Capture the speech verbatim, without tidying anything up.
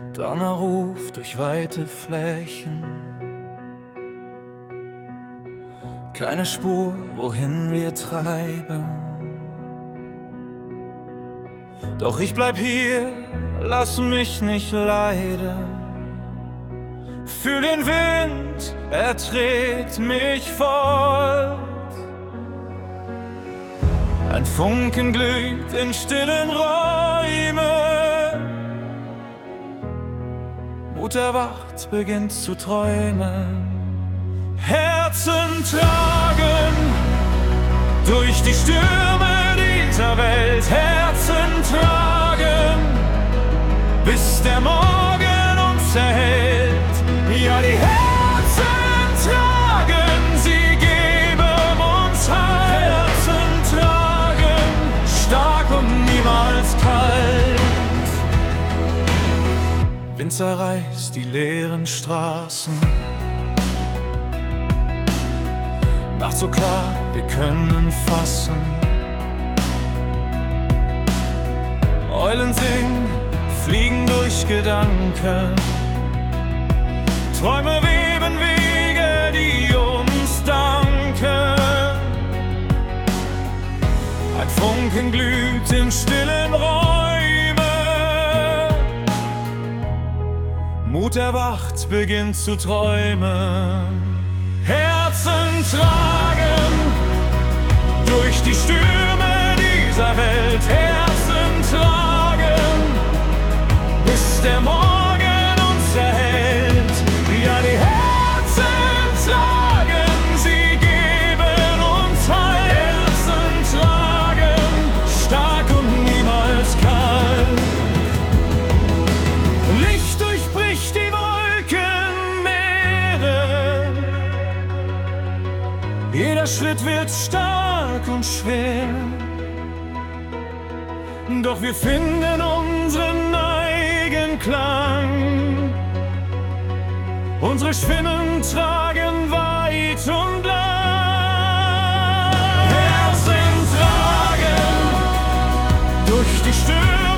Donnerruf durch weite Flächen, keine Spur, wohin wir treiben. Doch ich bleib hier, lass mich nicht leiden. Fühl den Wind, er trägt mich fort. Ein Funken glüht in stillen Räumen. Mut erwacht, beginnt zu träumen. Herzen tragen durch die Stürme dieser Welt. Herzen tragen, bis der Morgen uns erhält. Ja, die Herzen tragen, sie geben uns Heil. Herzen tragen, stark und niemals kalt. Wind zerreißt die leeren Straßen, macht so klar, wir können fassen. Eulen singen, fliegen durch Gedanken. Träume weben Wege, die uns danken. Ein Funken glüht in stillen Räumen. Mut erwacht, beginnt zu träumen. Herzen tragen durch die Stürme dieser Welt. Herzen tragen, bis der Morgen uns erhält. Ja, die Herzen tragen, sie geben uns Heil. Herzen tragen, stark und niemals kalt. Licht durchbricht die Wolkenmeere. Jeder Schritt wird stark und schwer. Doch wir finden unseren eigenen Klang. Unsere Stimmen tragen weit und lang. Herzen tragen durch die Stürme